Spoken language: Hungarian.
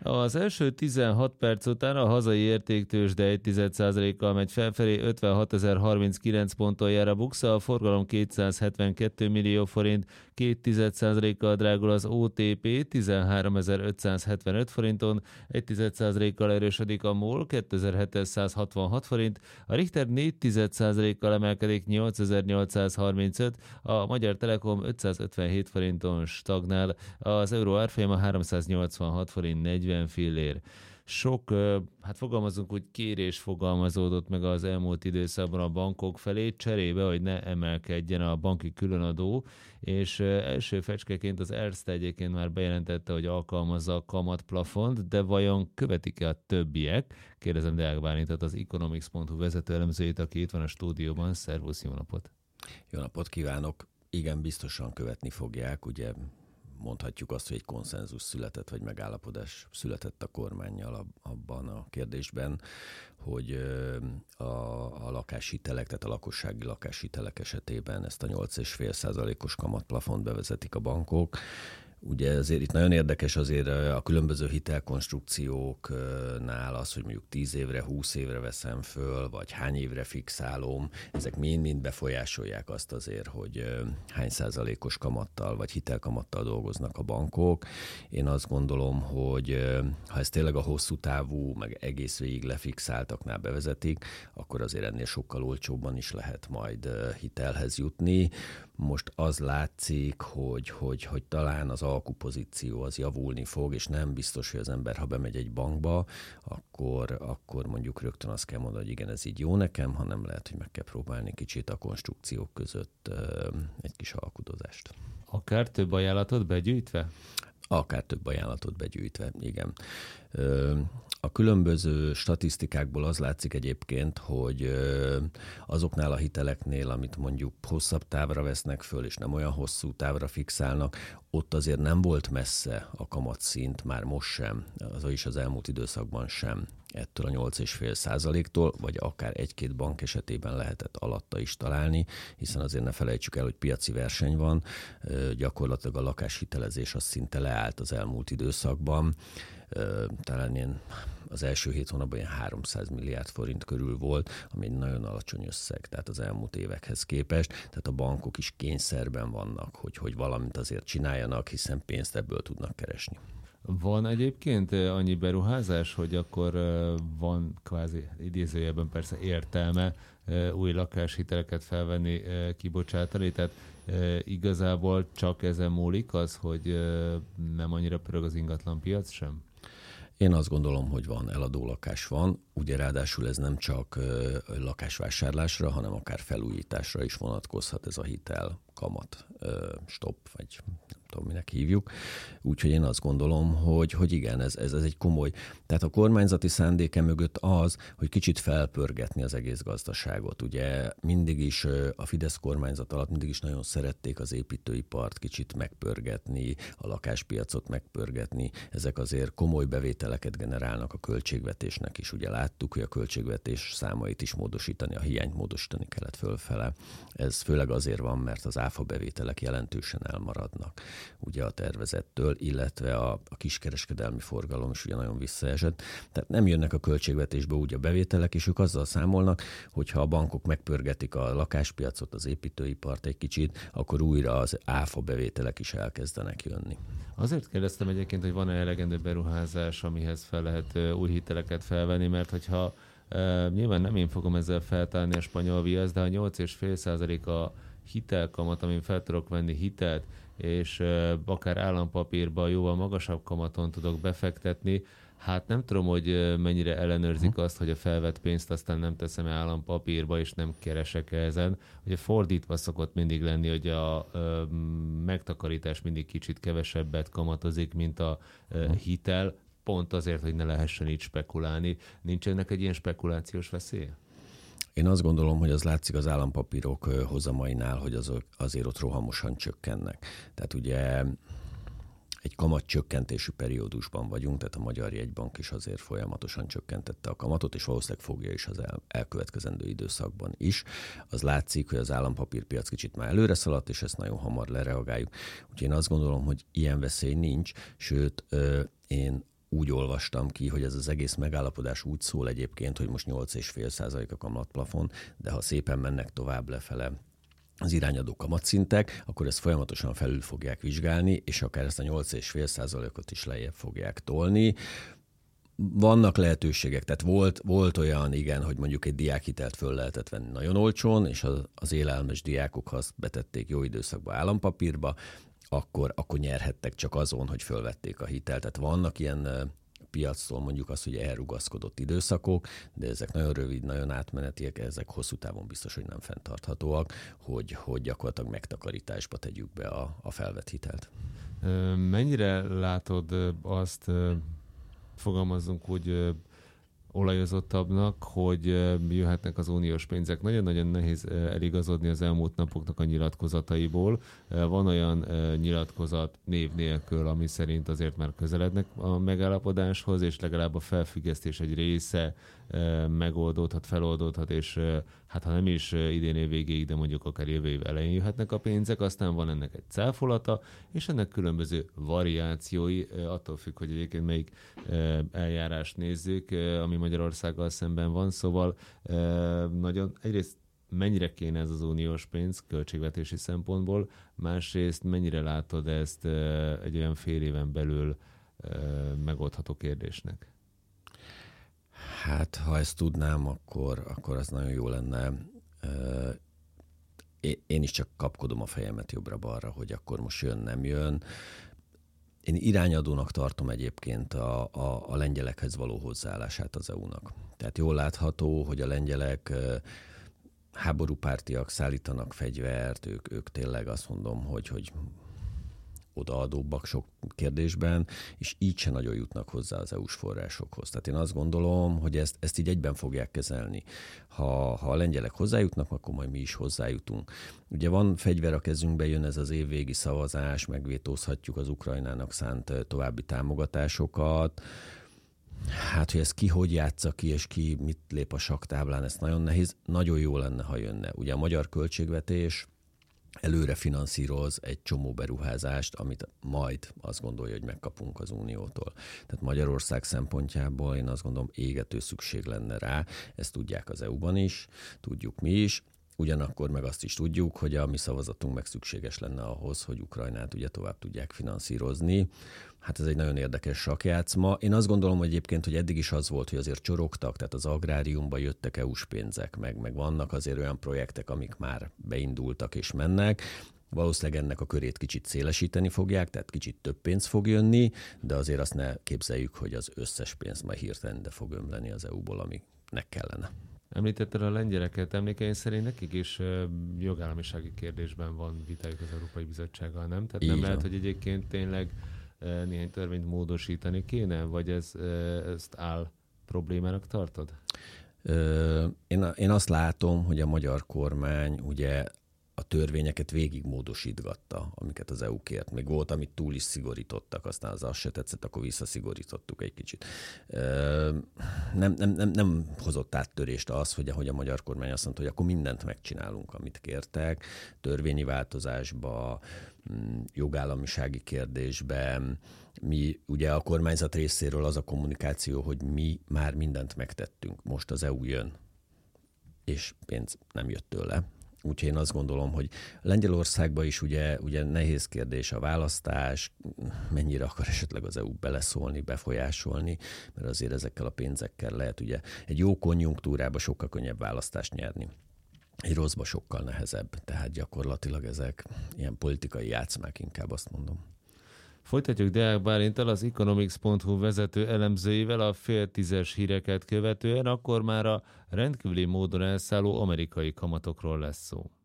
Az első 16 perc után a hazai értéktőzsde 1,1%-kal megy felfelé, 56.039 ponton jár a BUX, a forgalom 272 millió forint, 0,2%-kal drágul az OTP, 13.575 forinton, 1,1%-kal erősödik a MOL, 2.766 forint, a Richter 4,1%-kal emelkedik, 8.835, a Magyar Telekom 557 forinton stagnál, az euró árfolyama 386 forint 40 fillér. Sok, hát fogalmazunk úgy, kérés fogalmazódott meg az elmúlt időszakban a bankok felé, cserébe, hogy ne emelkedjen a banki különadó, és első fecskeként az Erste egyébként már bejelentette, hogy alkalmazza a kamatplafont, de vajon követik-e a többiek? Kérdezem Deák Bálintot, az Economics.hu vezető elemzőjét, aki itt van a stúdióban. Szervusz, jó napot! Jó napot kívánok! Igen, biztosan követni fogják, ugye mondhatjuk azt, hogy egy konszenzus született, vagy megállapodás született a kormánnyal abban a kérdésben, hogy a lakáshitelek, tehát a lakossági lakáshitelek esetében ezt a 8,5%-os kamatplafont bevezetik a bankok. Ugye azért itt nagyon érdekes azért a különböző hitelkonstrukcióknál az, hogy mondjuk 10 évre, 20 évre veszem föl, vagy hány évre fixálom, ezek mind befolyásolják azt azért, hogy hány százalékos kamattal, vagy hitelkamattal dolgoznak a bankok. Én azt gondolom, hogy ha ez tényleg a hosszú távú, meg egész végig lefixáltaknál bevezetik, akkor azért ennél sokkal olcsóbban is lehet majd hitelhez jutni. Most az látszik, hogy talán az alkupozíció az javulni fog, és nem biztos, hogy az ember, ha bemegy egy bankba, akkor mondjuk rögtön azt kell mondani, hogy igen, ez így jó nekem, hanem lehet, hogy meg kell próbálni kicsit a konstrukciók között egy kis alkudozást. Akár több ajánlatot begyűjtve? Akár több ajánlatot begyűjtve, igen. A különböző statisztikákból az látszik egyébként, hogy azoknál a hiteleknél, amit mondjuk hosszabb távra vesznek föl, és nem olyan hosszú távra fixálnak, ott azért nem volt messze a kamatszint, már most sem, az az elmúlt időszakban sem ettől a 8,5%-tól, vagy akár egy-két bank esetében lehetett alatta is találni, hiszen azért ne felejtsük el, hogy piaci verseny van, gyakorlatilag a lakáshitelezés az szinte leállt az elmúlt időszakban, talán az első 7 hónapban 300 milliárd forint körül volt, ami egy nagyon alacsony összeg, tehát az elmúlt évekhez képest, tehát a bankok is kényszerben vannak, hogy valamit azért csináljanak, hiszen pénzt ebből tudnak keresni. Van egyébként annyi beruházás, hogy akkor van kvázi idézőjelben persze értelme új lakáshiteleket felvenni, kibocsátani, tehát igazából csak ezen múlik az, hogy nem annyira pörög az ingatlan piac sem? Én azt gondolom, hogy van, eladó lakás van, ugye ráadásul ez nem csak lakásvásárlásra, hanem akár felújításra is vonatkozhat ez a hitel kamat stop, vagy nem tudom, minek hívjuk. Úgyhogy én azt gondolom, hogy igen, ez egy komoly. Tehát a kormányzati szándéke mögött az, hogy kicsit felpörgetni az egész gazdaságot. Ugye mindig is a Fidesz kormányzat alatt mindig is nagyon szerették az építőipart kicsit megpörgetni, a lakáspiacot megpörgetni. Ezek azért komoly bevételeket generálnak a költségvetésnek is. Ugye láttuk, hogy a költségvetés számait is módosítani, a hiányt módosítani kellett fölfele. Ez főleg azért van, mert az áfa bevételek jelentősen elmaradnak ugye a tervezettől, illetve a kiskereskedelmi forgalom is ugye nagyon visszaesett. Tehát nem jönnek a költségvetésbe úgy a bevételek, és ők azzal számolnak, hogyha a bankok megpörgetik a lakáspiacot, az építőipart egy kicsit, akkor újra az áfa bevételek is elkezdenek jönni. Azért kérdeztem egyébként, hogy van-e elegendő beruházás, amihez fel lehet új hiteleket felvenni, mert hogyha nyilván nem én fogom ezzel feltárni a spanyol viaszt, de a 8,5% a hitelkamat, amin fel tudok venni hitelt, és akár állampapírba jóval magasabb kamaton tudok befektetni, hát nem tudom, hogy mennyire ellenőrzik azt, hogy a felvett pénzt aztán nem teszem állampapírba, és nem keresek ezen. Ugye fordítva szokott mindig lenni, hogy a megtakarítás mindig kicsit kevesebbet kamatozik, mint a hitel, pont azért, hogy ne lehessen így spekulálni. Nincs ennek egy ilyen spekulációs veszélye? Én azt gondolom, hogy az látszik az állampapírok hozamainál, hogy azok azért ott rohamosan csökkennek. Tehát ugye egy kamatcsökkentésű periódusban vagyunk, tehát a Magyar Jegybank is azért folyamatosan csökkentette a kamatot, és valószínűleg fogja is az elkövetkezendő időszakban is. Az látszik, hogy az állampapírpiac kicsit már előre szaladt, és ezt nagyon hamar lereagáljuk. Úgyhogy én azt gondolom, hogy ilyen veszély nincs, sőt, én úgy olvastam ki, hogy ez az egész megállapodás úgy szól egyébként, hogy most 8,5% a kamatplafon, de ha szépen mennek tovább lefele az irányadó kamatszintek, akkor ezt folyamatosan felül fogják vizsgálni, és akár ezt a 8,5%-ot is lejjebb fogják tolni. Vannak lehetőségek, tehát volt olyan, igen, hogy mondjuk egy diákhitelt föl lehetett venni nagyon olcsón, és az élelmes diákok, ha azt betették jó időszakba állampapírba, akkor nyerhettek csak azon, hogy fölvették a hitelt. Tehát vannak ilyen piactól mondjuk azt, hogy elrugaszkodott időszakok, de ezek nagyon rövid, nagyon átmenetiek, ezek hosszú távon biztos, hogy nem fenntarthatóak, hogy gyakorlatilag megtakarításba tegyük be a felvett hitelt. Mennyire látod azt, fogalmazzunk úgy olajozottabbnak, hogy jöhetnek az uniós pénzek. Nagyon-nagyon nehéz eligazodni az elmúlt napoknak a nyilatkozataiból. Van olyan nyilatkozat név nélkül, ami szerint azért már közelednek a megállapodáshoz, és legalább a felfüggesztés egy része megoldódhat, feloldódhat, és hát ha nem is idén év végéig, de mondjuk akár jövő év elején jöhetnek a pénzek, aztán van ennek egy cáfolata, és ennek különböző variációi, attól függ, hogy egyébként melyik eljárást nézzük, ami Magyarországgal szemben van, szóval nagyon egyrészt mennyire kéne ez az uniós pénz költségvetési szempontból, másrészt mennyire látod ezt egy olyan fél éven belül megoldható kérdésnek? Hát, ha ezt tudnám, akkor az nagyon jó lenne. Én is csak kapkodom a fejemet jobbra-balra, hogy akkor most jön, nem jön. Én irányadónak tartom egyébként a lengyelekhez való hozzáállását az EU-nak. Tehát jól látható, hogy a lengyelek háborúpártiak, szállítanak fegyvert, ők tényleg azt mondom, hogy odaadóbbak sok kérdésben, és így se nagyon jutnak hozzá az EU-s forrásokhoz. Tehát én azt gondolom, hogy ezt így egyben fogják kezelni. Ha a lengyelek hozzájutnak, akkor majd mi is hozzájutunk. Ugye van fegyver a kezünkbe, jön ez az évvégi szavazás, megvétózhatjuk az Ukrajnának szánt további támogatásokat. Hát, hogy ez ki hogy játsza ki, és ki mit lép a sakktáblán, ez nagyon nehéz. Nagyon jó lenne, ha jönne. Ugye a magyar költségvetés előre finanszíroz egy csomó beruházást, amit majd azt gondolja, hogy megkapunk az Uniótól. Tehát Magyarország szempontjából én azt gondolom, égető szükség lenne rá. Ezt tudják az EU-ban is, tudjuk mi is. Ugyanakkor meg azt is tudjuk, hogy a mi szavazatunk meg szükséges lenne ahhoz, hogy Ukrajnát ugye tovább tudják finanszírozni. Hát ez egy nagyon érdekes sakkjátszma. Én azt gondolom, hogy egyébként, hogy eddig is az volt, hogy azért csorogtak, tehát az agráriumba jöttek EU-s pénzek, meg vannak azért olyan projektek, amik már beindultak és mennek. Valószínűleg ennek a körét kicsit szélesíteni fogják, tehát kicsit több pénz fog jönni, de azért azt ne képzeljük, hogy az összes pénz majd hirtelen de fog ömleni az EU-ból, amiknek kellene. Említetted a lengyeleket, emlékeim szerint nekik is jogállamisági kérdésben van vitájuk az Európai Bizottsággal, nem? Tehát nem lehet, hogy egyébként tényleg néhány törvényt módosítani kéne, vagy ezt áll problémának tartod? Én azt látom, hogy a magyar kormány ugye a törvényeket végig módosítgatta, amiket az EU kért. Még volt, amit túl is szigorítottak, aztán az se tetszett, akkor visszaszigorítottuk egy kicsit. Nem hozott áttörést az, hogy a magyar kormány azt mondta, hogy akkor mindent megcsinálunk, amit kértek, törvényi változásba, jogállamisági kérdésben. Mi ugye a kormányzat részéről az a kommunikáció, hogy mi már mindent megtettünk. Most az EU jön, és pénz nem jött tőle. Úgyhogy én azt gondolom, hogy Lengyelországban is ugye nehéz kérdés a választás, mennyire akar esetleg az EU beleszólni, befolyásolni, mert azért ezekkel a pénzekkel lehet ugye egy jó konjunktúrában sokkal könnyebb választást nyerni. Egy rosszba sokkal nehezebb, tehát gyakorlatilag ezek ilyen politikai játszmák, inkább azt mondom. Folytatjuk Deák Bálinttal, az Economics.hu vezető elemzőivel a fél tízes híreket követően, akkor már a rendkívüli módon elszálló amerikai kamatokról lesz szó.